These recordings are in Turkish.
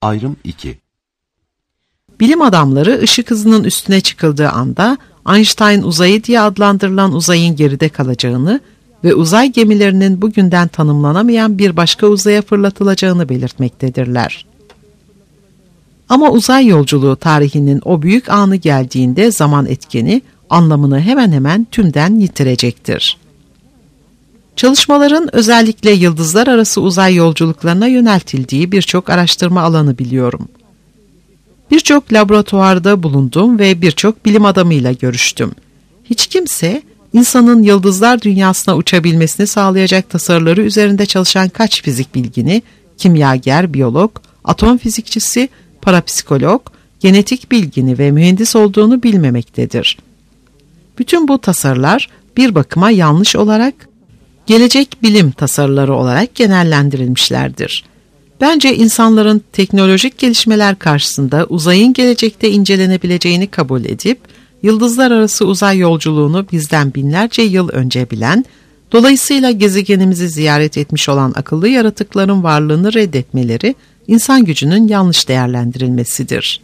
Ayrım 2. Bilim adamları ışık hızının üstüne çıkıldığı anda Einstein uzayı diye adlandırılan uzayın geride kalacağını ve uzay gemilerinin bugünden tanımlanamayan bir başka uzaya fırlatılacağını belirtmektedirler. Ama uzay yolculuğu tarihinin o büyük anı geldiğinde zaman etkeni anlamını hemen hemen tümden yitirecektir. Çalışmaların özellikle yıldızlar arası uzay yolculuklarına yöneltildiği birçok araştırma alanı biliyorum. Birçok laboratuvarda bulundum ve birçok bilim adamıyla görüştüm. Hiç kimse insanın yıldızlar dünyasına uçabilmesini sağlayacak tasarıları üzerinde çalışan kaç fizik bilgini, kimyager, biyolog, atom fizikçisi, parapsikolog, genetik bilgini ve mühendis olduğunu bilmemektedir. Bütün bu tasarılar bir bakıma yanlış olarak gelecek bilim tasarıları olarak genellendirilmişlerdir. Bence insanların teknolojik gelişmeler karşısında uzayın gelecekte incelenebileceğini kabul edip, yıldızlar arası uzay yolculuğunu bizden binlerce yıl önce bilen, dolayısıyla gezegenimizi ziyaret etmiş olan akıllı yaratıkların varlığını reddetmeleri, insan gücünün yanlış değerlendirilmesidir.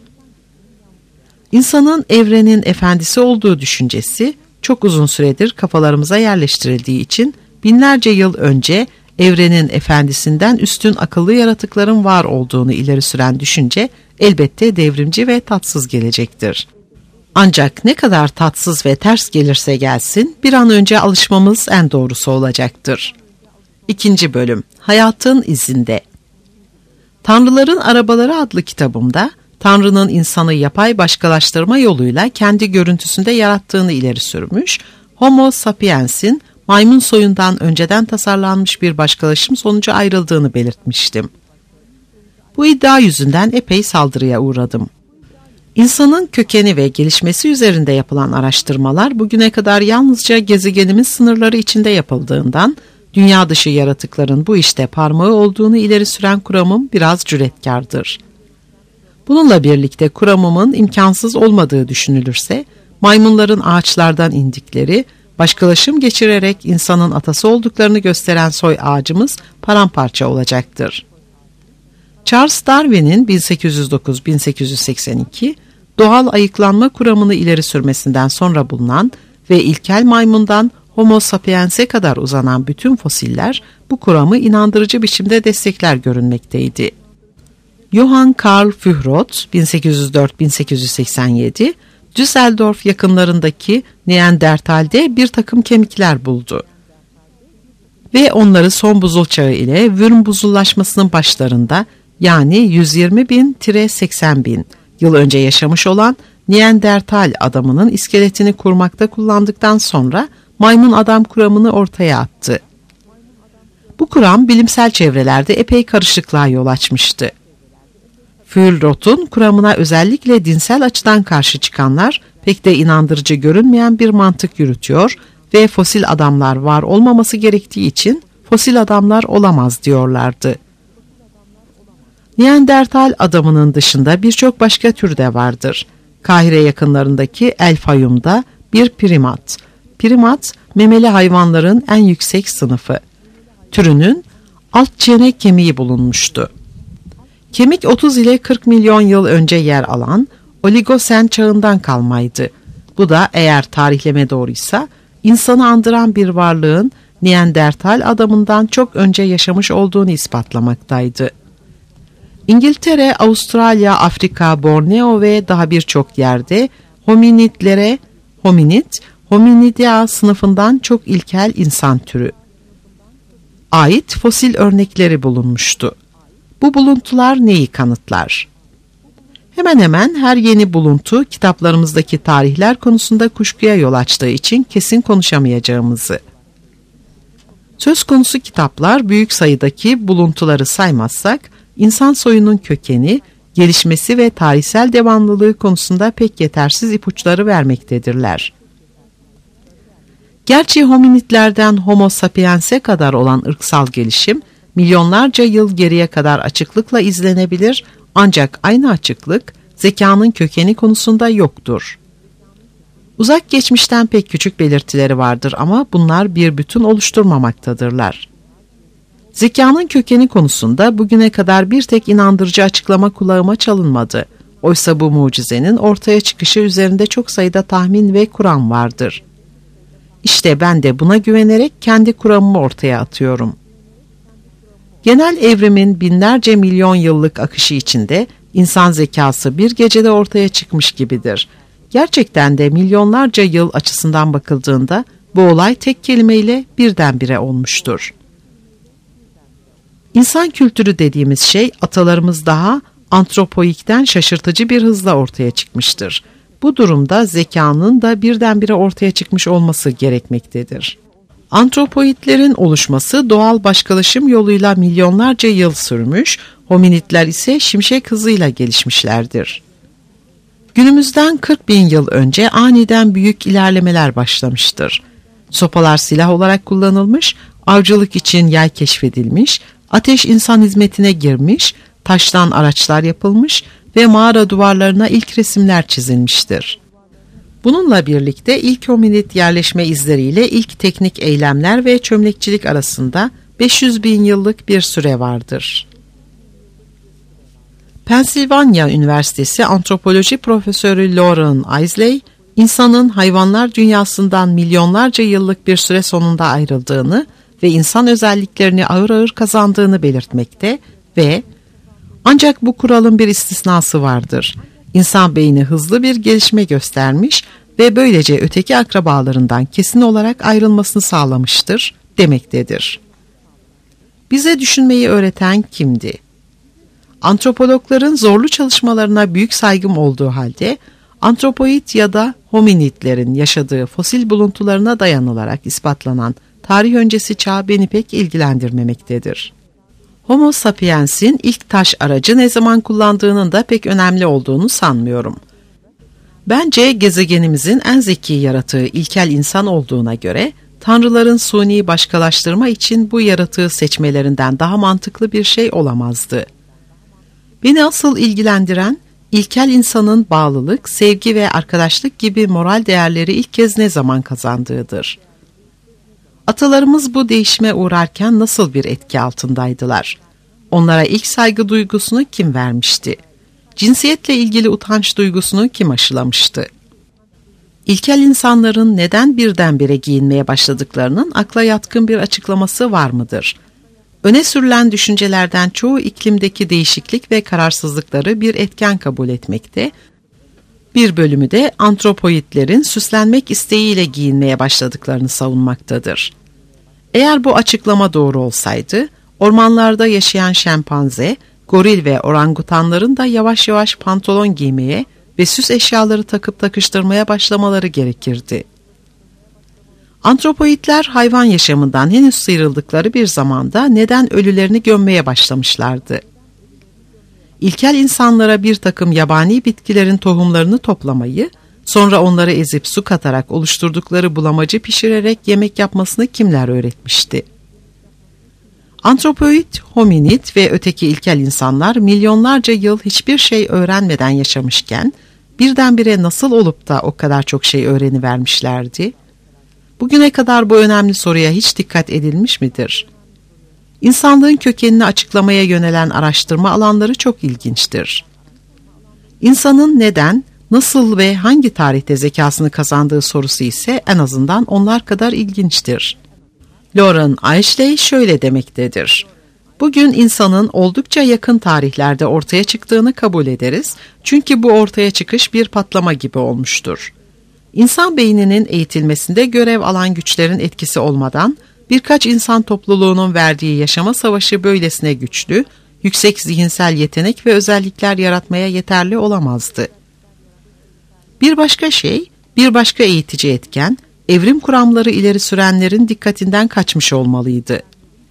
İnsanın evrenin efendisi olduğu düşüncesi, çok uzun süredir kafalarımıza yerleştirildiği için, binlerce yıl önce evrenin efendisinden üstün akıllı yaratıkların var olduğunu ileri süren düşünce elbette devrimci ve tatsız gelecektir. Ancak ne kadar tatsız ve ters gelirse gelsin bir an önce alışmamız en doğrusu olacaktır. 2. Bölüm Hayatın izinde. Tanrıların Arabaları adlı kitabımda Tanrı'nın insanı yapay başkalaştırma yoluyla kendi görüntüsünde yarattığını ileri sürmüş, Homo sapiens'in maymun soyundan önceden tasarlanmış bir başkalaşım sonucu ayrıldığını belirtmiştim. Bu iddia yüzünden epey saldırıya uğradım. İnsanın kökeni ve gelişmesi üzerinde yapılan araştırmalar bugüne kadar yalnızca gezegenimiz sınırları içinde yapıldığından, dünya dışı yaratıkların bu işte parmağı olduğunu ileri süren kuramım biraz cüretkardır. Bununla birlikte kuramımın imkansız olmadığı düşünülürse, maymunların ağaçlardan indikleri, başkalaşım geçirerek insanın atası olduklarını gösteren soy ağacımız paramparça olacaktır. Charles Darwin'in 1809-1882 doğal ayıklanma kuramını ileri sürmesinden sonra bulunan ve ilkel maymundan Homo sapiens'e kadar uzanan bütün fosiller bu kuramı inandırıcı biçimde destekler görünmekteydi. Johann Karl Führot 1804-1887 Düsseldorf yakınlarındaki Neandertal'de bir takım kemikler buldu. Ve onları son buzul çağı ile Würm buzullaşmasının başlarında yani 120.000-80.000 yıl önce yaşamış olan Neandertal adamının iskeletini kurmakta kullandıktan sonra maymun adam kuramını ortaya attı. Bu kuram bilimsel çevrelerde epey karışıklığa yol açmıştı. Führot'un kuramına özellikle dinsel açıdan karşı çıkanlar pek de inandırıcı görünmeyen bir mantık yürütüyor ve fosil adamlar var olmaması gerektiği için fosil adamlar olamaz diyorlardı. Neandertal adamının dışında birçok başka tür de vardır. Kahire yakınlarındaki El Fayum'da bir primat. Primat, memeli hayvanların en yüksek sınıfı. Türünün alt çene kemiği bulunmuştu. Kemik 30 ile 40 milyon yıl önce yer alan Oligosen çağından kalmaydı. Bu da eğer tarihleme doğruysa insanı andıran bir varlığın Neandertal adamından çok önce yaşamış olduğunu ispatlamaktaydı. İngiltere, Avustralya, Afrika, Borneo ve daha birçok yerde Hominidia sınıfından çok ilkel insan türü ait fosil örnekleri bulunmuştu. Bu buluntular neyi kanıtlar? Hemen hemen her yeni buluntu kitaplarımızdaki tarihler konusunda kuşkuya yol açtığı için kesin konuşamayacağımızı. Söz konusu kitaplar büyük sayıdaki buluntuları saymazsak, insan soyunun kökeni, gelişmesi ve tarihsel devamlılığı konusunda pek yetersiz ipuçları vermektedirler. Gerçi hominidlerden Homo sapiens'e kadar olan ırksal gelişim, milyonlarca yıl geriye kadar açıklıkla izlenebilir, ancak aynı açıklık zekanın kökeni konusunda yoktur. Uzak geçmişten pek küçük belirtileri vardır ama bunlar bir bütün oluşturmamaktadırlar. Zekanın kökeni konusunda bugüne kadar bir tek inandırıcı açıklama kulağıma çalınmadı. Oysa bu mucizenin ortaya çıkışı üzerinde çok sayıda tahmin ve kuram vardır. İşte ben de buna güvenerek kendi kuramımı ortaya atıyorum. Genel evrimin binlerce milyon yıllık akışı içinde insan zekası bir gecede ortaya çıkmış gibidir. Gerçekten de milyonlarca yıl açısından bakıldığında bu olay tek kelimeyle birdenbire olmuştur. İnsan kültürü dediğimiz şey atalarımız daha antropoikten şaşırtıcı bir hızla ortaya çıkmıştır. Bu durumda zekanın da birdenbire ortaya çıkmış olması gerekmektedir. Antropoidlerin oluşması doğal başkalaşım yoluyla milyonlarca yıl sürmüş, hominidler ise şimşek hızıyla gelişmişlerdir. Günümüzden 40 bin yıl önce aniden büyük ilerlemeler başlamıştır. Sopalar silah olarak kullanılmış, avcılık için yay keşfedilmiş, ateş insan hizmetine girmiş, taştan araçlar yapılmış ve mağara duvarlarına ilk resimler çizilmiştir. Bununla birlikte ilk hominid yerleşme izleriyle ilk teknik eylemler ve çömlekçilik arasında 500 bin yıllık bir süre vardır. Pennsylvania Üniversitesi Antropoloji Profesörü Lauren Isley, insanın hayvanlar dünyasından milyonlarca yıllık bir süre sonunda ayrıldığını ve insan özelliklerini ağır ağır kazandığını belirtmekte ve ancak bu kuralın bir istisnası vardır. İnsan beyni hızlı bir gelişme göstermiş ve böylece öteki akrabalarından kesin olarak ayrılmasını sağlamıştır demektedir. Bize düşünmeyi öğreten kimdi? Antropologların zorlu çalışmalarına büyük saygım olduğu halde antropoid ya da hominidlerin yaşadığı fosil buluntularına dayanılarak ispatlanan tarih öncesi çağ beni pek ilgilendirmemektedir. Homo sapiens'in ilk taş aracı ne zaman kullandığının da pek önemli olduğunu sanmıyorum. Bence gezegenimizin en zeki yaratığı ilkel insan olduğuna göre tanrıların suni başkalaştırma için bu yaratığı seçmelerinden daha mantıklı bir şey olamazdı. Beni asıl ilgilendiren ilkel insanın bağlılık, sevgi ve arkadaşlık gibi moral değerleri ilk kez ne zaman kazandığıdır. Atalarımız bu değişime uğrarken nasıl bir etki altındaydılar? Onlara ilk saygı duygusunu kim vermişti? Cinsiyetle ilgili utanç duygusunu kim aşılamıştı? İlkel insanların neden birdenbire giyinmeye başladıklarının akla yatkın bir açıklaması var mıdır? Öne sürülen düşüncelerden çoğu iklimdeki değişiklik ve kararsızlıkları bir etken kabul etmekte, bir bölümü de antropoidlerin süslenmek isteğiyle giyinmeye başladıklarını savunmaktadır. Eğer bu açıklama doğru olsaydı, ormanlarda yaşayan şempanze, goril ve orangutanların da yavaş yavaş pantolon giymeye ve süs eşyaları takıp takıştırmaya başlamaları gerekirdi. Antropoidler hayvan yaşamından henüz sıyrıldıkları bir zamanda neden ölülerini gömmeye başlamışlardı? İlkel insanlara bir takım yabani bitkilerin tohumlarını toplamayı, sonra onları ezip su katarak oluşturdukları bulamacı pişirerek yemek yapmasını kimler öğretmişti? Antropoid, hominid ve öteki ilkel insanlar milyonlarca yıl hiçbir şey öğrenmeden yaşamışken, birdenbire nasıl olup da o kadar çok şey öğrenivermişlerdi? Bugüne kadar bu önemli soruya hiç dikkat edilmiş midir? İnsanlığın kökenini açıklamaya yönelen araştırma alanları çok ilginçtir. İnsanın neden, nasıl ve hangi tarihte zekasını kazandığı sorusu ise en azından onlar kadar ilginçtir. Lauren Isley şöyle demektedir. Bugün insanın oldukça yakın tarihlerde ortaya çıktığını kabul ederiz, çünkü bu ortaya çıkış bir patlama gibi olmuştur. İnsan beyninin eğitilmesinde görev alan güçlerin etkisi olmadan, birkaç insan topluluğunun verdiği yaşama savaşı böylesine güçlü, yüksek zihinsel yetenek ve özellikler yaratmaya yeterli olamazdı. Bir başka şey, bir başka eğitici etken, evrim kuramları ileri sürenlerin dikkatinden kaçmış olmalıydı.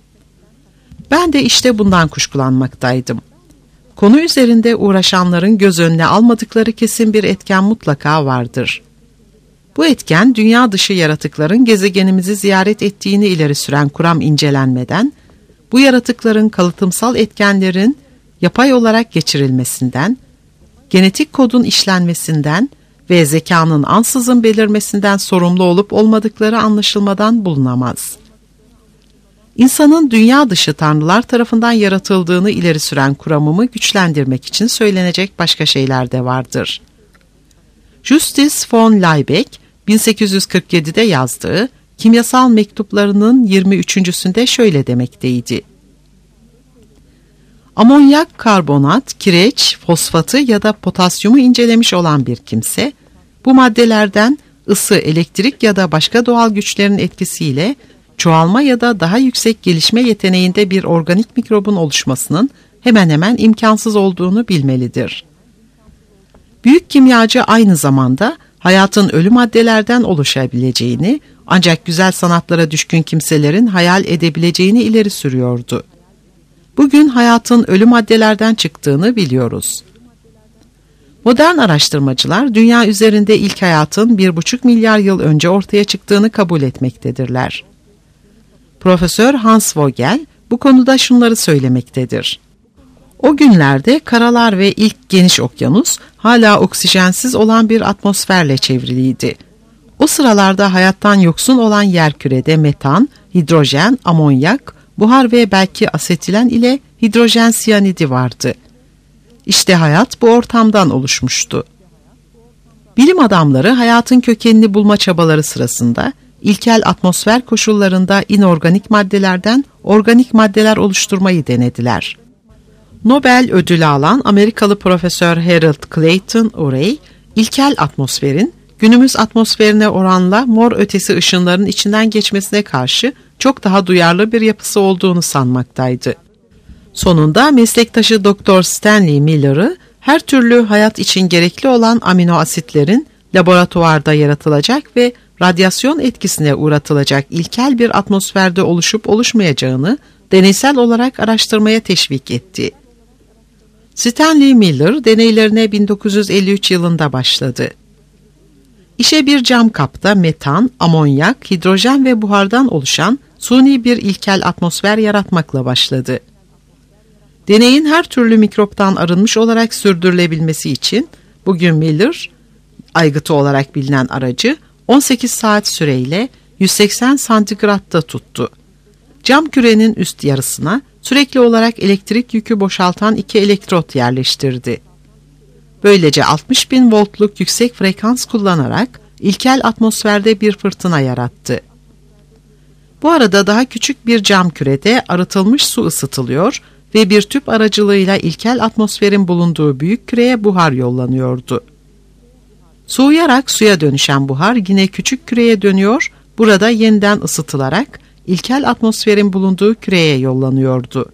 Ben de işte bundan kuşkulanmaktaydım. Konu üzerinde uğraşanların göz önüne almadıkları kesin bir etken mutlaka vardır. Bu etken, dünya dışı yaratıkların gezegenimizi ziyaret ettiğini ileri süren kuram incelenmeden, bu yaratıkların kalıtımsal etkenlerin yapay olarak geçirilmesinden, genetik kodun işlenmesinden ve zekanın ansızın belirmesinden sorumlu olup olmadıkları anlaşılmadan bulunamaz. İnsanın dünya dışı tanrılar tarafından yaratıldığını ileri süren kuramımı güçlendirmek için söylenecek başka şeyler de vardır. Justus von Liebig 1847'de yazdığı kimyasal mektuplarının 23.sünde şöyle demekteydi. Amonyak karbonat, kireç, fosfatı ya da potasyumu incelemiş olan bir kimse, bu maddelerden ısı, elektrik ya da başka doğal güçlerin etkisiyle çoğalma ya da daha yüksek gelişme yeteneğinde bir organik mikrobun oluşmasının hemen hemen imkansız olduğunu bilmelidir. Büyük kimyacı aynı zamanda hayatın ölü maddelerden oluşabileceğini, ancak güzel sanatlara düşkün kimselerin hayal edebileceğini ileri sürüyordu. Bugün hayatın ölü maddelerden çıktığını biliyoruz. Modern araştırmacılar dünya üzerinde ilk hayatın 1,5 milyar yıl önce ortaya çıktığını kabul etmektedirler. Profesör Hans Vogel bu konuda şunları söylemektedir. O günlerde karalar ve ilk geniş okyanus hala oksijensiz olan bir atmosferle çevriliydi. O sıralarda hayattan yoksun olan yerkürede metan, hidrojen, amonyak, buhar ve belki asetilen ile hidrojen siyanidi vardı. İşte hayat bu ortamdan oluşmuştu. Bilim adamları hayatın kökenini bulma çabaları sırasında ilkel atmosfer koşullarında inorganik maddelerden organik maddeler oluşturmayı denediler. Nobel ödülü alan Amerikalı Profesör Harold Clayton Urey, ilkel atmosferin günümüz atmosferine oranla mor ötesi ışınların içinden geçmesine karşı çok daha duyarlı bir yapısı olduğunu sanmaktaydı. Sonunda meslektaşı Dr. Stanley Miller'ı her türlü hayat için gerekli olan amino asitlerin laboratuvarda yaratılacak ve radyasyon etkisine uğratılacak ilkel bir atmosferde oluşup oluşmayacağını deneysel olarak araştırmaya teşvik etti. Stanley Miller deneylerine 1953 yılında başladı. İşe bir cam kapta metan, amonyak, hidrojen ve buhardan oluşan suni bir ilkel atmosfer yaratmakla başladı. Deneyin her türlü mikroptan arınmış olarak sürdürülebilmesi için bugün Miller, aygıtı olarak bilinen aracı 18 saat süreyle 180 santigratta tuttu. Cam kürenin üst yarısına sürekli olarak elektrik yükü boşaltan 2 elektrot yerleştirdi. Böylece 60.000 voltluk yüksek frekans kullanarak ilkel atmosferde bir fırtına yarattı. Bu arada daha küçük bir cam kürede arıtılmış su ısıtılıyor ve bir tüp aracılığıyla ilkel atmosferin bulunduğu büyük küreye buhar yollanıyordu. Soğuyarak suya dönüşen buhar yine küçük küreye dönüyor, burada yeniden ısıtılarak ilkel atmosferin bulunduğu küreye yollanıyordu.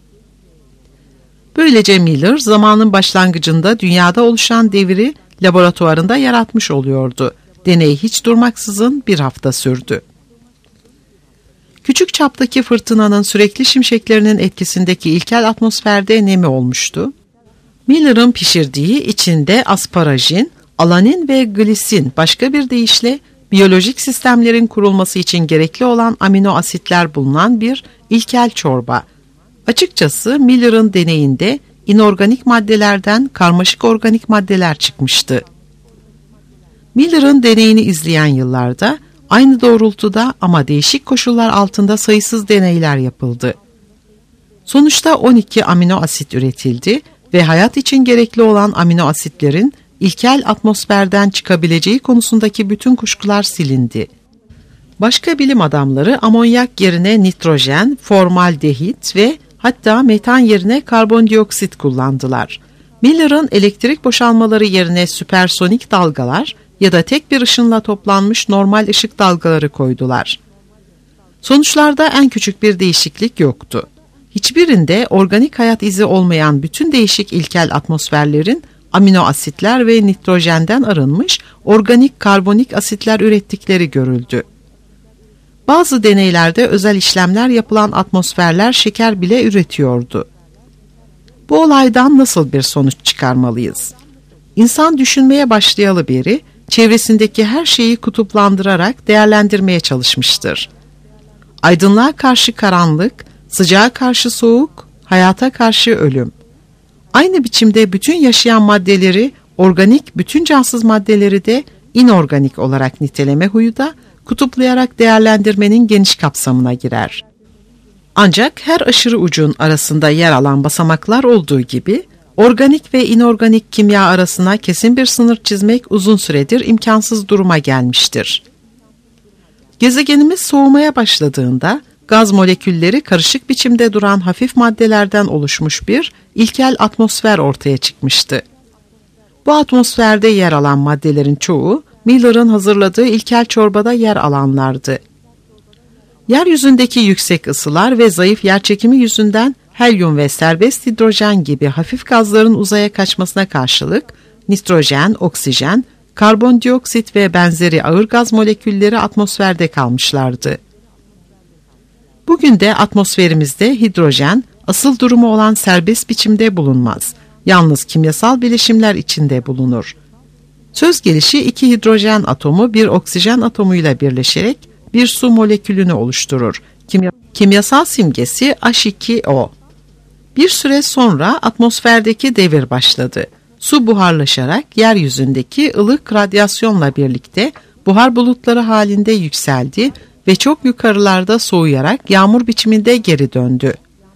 Böylece Miller zamanın başlangıcında dünyada oluşan devri laboratuvarında yaratmış oluyordu. Deney hiç durmaksızın bir hafta sürdü. Küçük çaptaki fırtınanın sürekli şimşeklerinin etkisindeki ilkel atmosferde nemi olmuştu. Miller'ın pişirdiği içinde asparajin, alanin ve glisin, başka bir deyişle biyolojik sistemlerin kurulması için gerekli olan amino asitler bulunan bir ilkel çorba. Açıkçası Miller'ın deneyinde inorganik maddelerden karmaşık organik maddeler çıkmıştı. Miller'ın deneyini izleyen yıllarda aynı doğrultuda ama değişik koşullar altında sayısız deneyler yapıldı. Sonuçta 12 amino asit üretildi ve hayat için gerekli olan amino asitlerin ilkel atmosferden çıkabileceği konusundaki bütün kuşkular silindi. Başka bilim adamları amonyak yerine nitrojen, formaldehit ve hatta metan yerine karbondioksit kullandılar. Miller'ın elektrik boşalmaları yerine süpersonik dalgalar ya da tek bir ışınla toplanmış normal ışık dalgaları koydular. Sonuçlarda en küçük bir değişiklik yoktu. Hiçbirinde organik hayat izi olmayan bütün değişik ilkel atmosferlerin amino asitler ve nitrojenden arınmış organik karbonik asitler ürettikleri görüldü. Bazı deneylerde özel işlemler yapılan atmosferler şeker bile üretiyordu. Bu olaydan nasıl bir sonuç çıkarmalıyız? İnsan düşünmeye başlayalı beri çevresindeki her şeyi kutuplandırarak değerlendirmeye çalışmıştır. Aydınlığa karşı karanlık, sıcağa karşı soğuk, hayata karşı ölüm. Aynı biçimde bütün yaşayan maddeleri, organik bütün cansız maddeleri de inorganik olarak niteleme huyu da kutuplayarak değerlendirmenin geniş kapsamına girer. Ancak her aşırı ucun arasında yer alan basamaklar olduğu gibi, organik ve inorganik kimya arasına kesin bir sınır çizmek uzun süredir imkansız duruma gelmiştir. Gezegenimiz soğumaya başladığında, gaz molekülleri karışık biçimde duran hafif maddelerden oluşmuş bir ilkel atmosfer ortaya çıkmıştı. Bu atmosferde yer alan maddelerin çoğu, Miller'ın hazırladığı ilkel çorbada yer alanlardı. Yeryüzündeki yüksek ısılar ve zayıf yerçekimi yüzünden helyum ve serbest hidrojen gibi hafif gazların uzaya kaçmasına karşılık, nitrojen, oksijen, karbondioksit ve benzeri ağır gaz molekülleri atmosferde kalmışlardı. Bugün de atmosferimizde hidrojen, asıl durumu olan serbest biçimde bulunmaz. Yalnız kimyasal bileşimler içinde bulunur. Söz gelişi iki hidrojen atomu bir oksijen atomuyla birleşerek bir su molekülünü oluşturur. Kimyasal simgesi H2O. Bir süre sonra atmosferdeki devir başladı. Su buharlaşarak yeryüzündeki ılık radyasyonla birlikte buhar bulutları halinde yükseldi ve çok yukarılarda soğuyarak yağmur biçiminde geri döndü.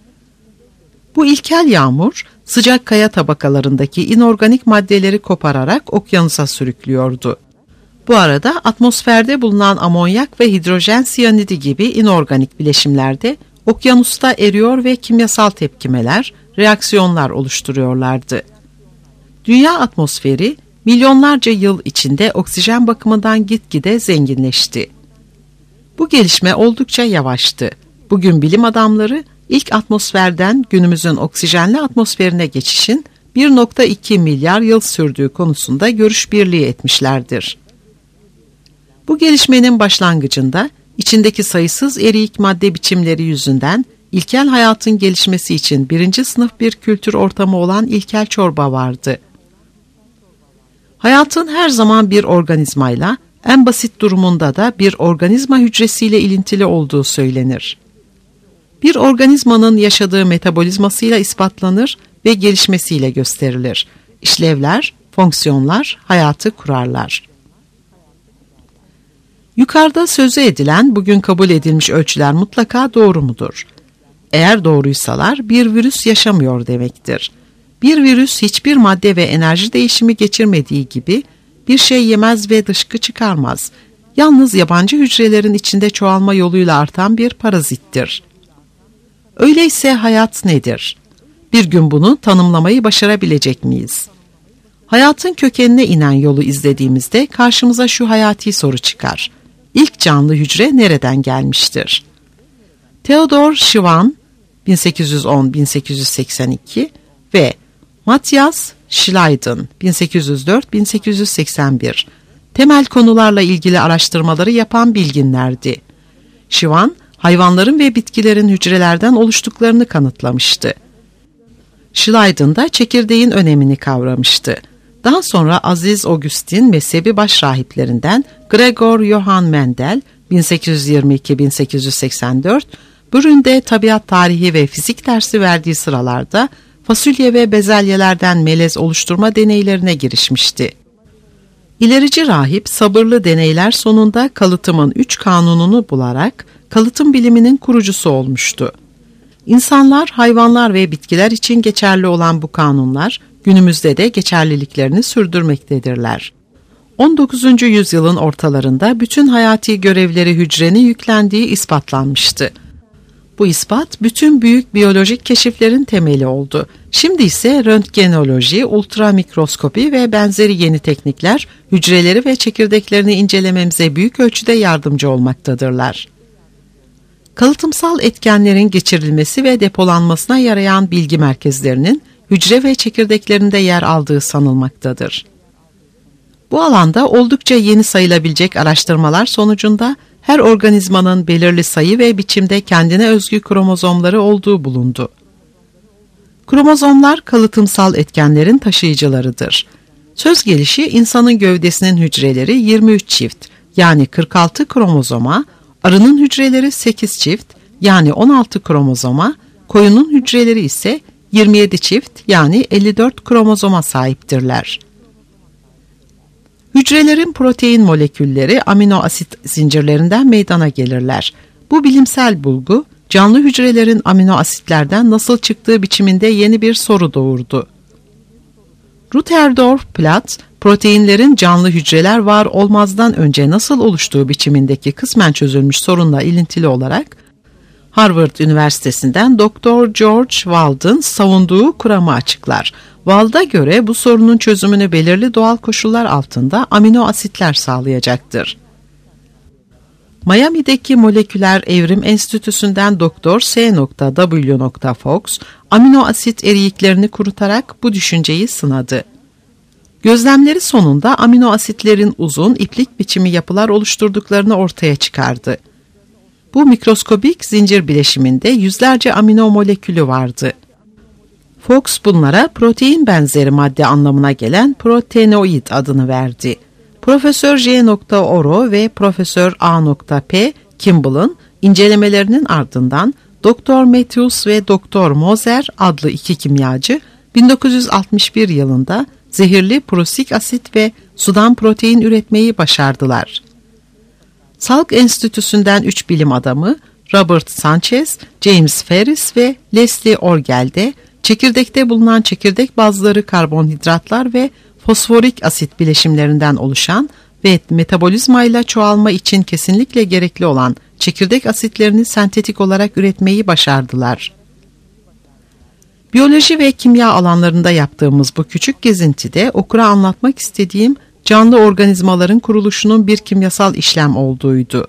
Bu ilkel yağmur sıcak kaya tabakalarındaki inorganik maddeleri kopararak okyanusa sürüklüyordu. Bu arada atmosferde bulunan amonyak ve hidrojen siyanidi gibi inorganik bileşimlerde okyanusta eriyor ve kimyasal tepkimeler, reaksiyonlar oluşturuyorlardı. Dünya atmosferi milyonlarca yıl içinde oksijen bakımından gitgide zenginleşti. Bu gelişme oldukça yavaştı. Bugün bilim adamları ilk atmosferden günümüzün oksijenli atmosferine geçişin 1,2 milyar yıl sürdüğü konusunda görüş birliği etmişlerdir. Bu gelişmenin başlangıcında içindeki sayısız eriyik madde biçimleri yüzünden ilkel hayatın gelişmesi için birinci sınıf bir kültür ortamı olan ilkel çorba vardı. Hayatın her zaman bir organizmayla, en basit durumunda da bir organizma hücresiyle ilintili olduğu söylenir. Bir organizmanın yaşadığı metabolizmasıyla ispatlanır ve gelişmesiyle gösterilir. İşlevler, fonksiyonlar hayatı kurarlar. Yukarıda sözü edilen bugün kabul edilmiş ölçüler mutlaka doğru mudur? Eğer doğruysalar bir virüs yaşamıyor demektir. Bir virüs hiçbir madde ve enerji değişimi geçirmediği gibi bir şey yemez ve dışkı çıkarmaz. Yalnız yabancı hücrelerin içinde çoğalma yoluyla artan bir parazittir. Öyleyse hayat nedir? Bir gün bunu tanımlamayı başarabilecek miyiz? Hayatın kökenine inen yolu izlediğimizde karşımıza şu hayati soru çıkar. İlk canlı hücre nereden gelmiştir? Theodor Schwann 1810-1882 ve Matthias Schleiden 1804-1881 temel konularla ilgili araştırmaları yapan bilginlerdi. Schwann, hayvanların ve bitkilerin hücrelerden oluştuklarını kanıtlamıştı. Schleiden da çekirdeğin önemini kavramıştı. Daha sonra Aziz Augustin mezhebi başrahiplerinden Gregor Johann Mendel 1822-1884 Brünn'de tabiat tarihi ve fizik dersi verdiği sıralarda fasulye ve bezelyelerden melez oluşturma deneylerine girişmişti. İlerici rahip sabırlı deneyler sonunda kalıtımın 3 kanununu bularak kalıtım biliminin kurucusu olmuştu. İnsanlar, hayvanlar ve bitkiler için geçerli olan bu kanunlar günümüzde de geçerliliklerini sürdürmektedirler. 19. yüzyılın ortalarında bütün hayati görevleri hücrenin yüklendiği ispatlanmıştı. Bu ispat bütün büyük biyolojik keşiflerin temeli oldu. Şimdi ise röntgenoloji, ultramikroskopi ve benzeri yeni teknikler hücreleri ve çekirdeklerini incelememize büyük ölçüde yardımcı olmaktadırlar. Kalıtımsal etkenlerin geçirilmesi ve depolanmasına yarayan bilgi merkezlerinin hücre ve çekirdeklerinde yer aldığı sanılmaktadır. Bu alanda oldukça yeni sayılabilecek araştırmalar sonucunda her organizmanın belirli sayı ve biçimde kendine özgü kromozomları olduğu bulundu. Kromozomlar kalıtımsal etkenlerin taşıyıcılarıdır. Söz gelişi insanın gövdesinin hücreleri 23 çift yani 46 kromozoma, arının hücreleri 8 çift yani 16 kromozoma, koyunun hücreleri ise 27 çift yani 54 kromozoma sahiptirler. Hücrelerin protein molekülleri amino asit zincirlerinden meydana gelirler. Bu bilimsel bulgu canlı hücrelerin amino asitlerden nasıl çıktığı biçiminde yeni bir soru doğurdu. Rutherford-Platt, proteinlerin canlı hücreler var olmazdan önce nasıl oluştuğu biçimindeki kısmen çözülmüş sorunla ilintili olarak Harvard Üniversitesi'nden Dr. George Wald'ın savunduğu kuramı açıklar. Wald'a göre bu sorunun çözümünü belirli doğal koşullar altında amino asitler sağlayacaktır. Miami'deki Moleküler Evrim Enstitüsü'nden Dr. S.W. Fox, amino asit eriyiklerini kurutarak bu düşünceyi sınadı. Gözlemleri sonunda amino asitlerin uzun, iplik biçimi yapılar oluşturduklarını ortaya çıkardı. Bu mikroskobik zincir bileşiminde yüzlerce amino molekülü vardı. Fox bunlara protein benzeri madde anlamına gelen proteinoid adını verdi. Profesör J. Oro ve Profesör A. P. Kimball'ın incelemelerinin ardından Dr. Matthews ve Dr. Moser adlı iki kimyacı 1961 yılında zehirli prusik asit ve sudan protein üretmeyi başardılar. Salk Enstitüsü'nden 3 bilim adamı Robert Sanchez, James Ferris ve Leslie Orgel de çekirdekte bulunan çekirdek bazları karbonhidratlar ve fosforik asit bileşimlerinden oluşan ve metabolizmayla çoğalma için kesinlikle gerekli olan çekirdek asitlerini sentetik olarak üretmeyi başardılar. Biyoloji ve kimya alanlarında yaptığımız bu küçük gezintide okura anlatmak istediğim canlı organizmaların kuruluşunun bir kimyasal işlem olduğuydu.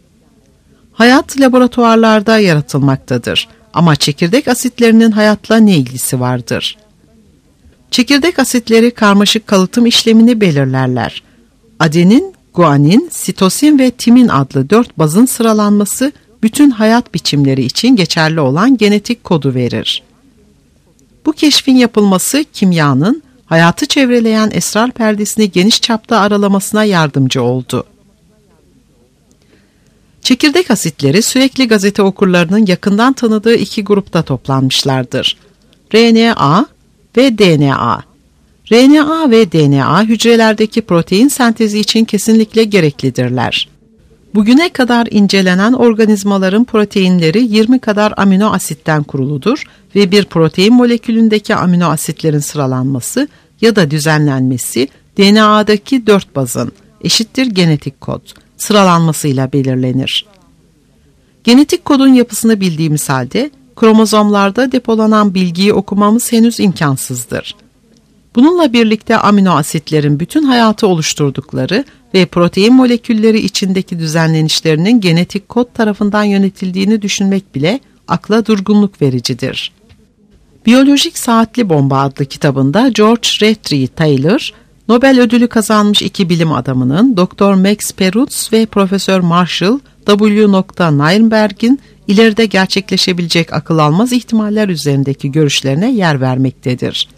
Hayat laboratuvarlarda yaratılmaktadır ama çekirdek asitlerinin hayatla ne ilgisi vardır? Çekirdek asitleri karmaşık kalıtım işlemini belirlerler. Adenin, guanin, sitosin ve timin adlı 4 bazın sıralanması bütün hayat biçimleri için geçerli olan genetik kodu verir. Bu keşfin yapılması kimyanın hayatı çevreleyen esrar perdesini geniş çapta aralamasına yardımcı oldu. Çekirdek asitleri sürekli gazete okurlarının yakından tanıdığı iki grupta toplanmışlardır. RNA ve DNA. RNA ve DNA hücrelerdeki protein sentezi için kesinlikle gereklidirler. Bugüne kadar incelenen organizmaların proteinleri 20 kadar amino asitten kuruludur ve bir protein molekülündeki amino asitlerin sıralanması ya da düzenlenmesi DNA'daki 4 bazın eşittir genetik kod sıralanmasıyla belirlenir. Genetik kodun yapısını bildiğimiz halde kromozomlarda depolanan bilgiyi okumamız henüz imkansızdır. Bununla birlikte amino asitlerin bütün hayatı oluşturdukları ve protein molekülleri içindeki düzenlenişlerinin genetik kod tarafından yönetildiğini düşünmek bile akla durgunluk vericidir. Biyolojik Saatli Bomba adlı kitabında George Rattray Taylor, Nobel ödülü kazanmış iki bilim adamının Dr. Max Perutz ve Profesör Marshall W. Nirenberg'in ileride gerçekleşebilecek akıl almaz ihtimaller üzerindeki görüşlerine yer vermektedir.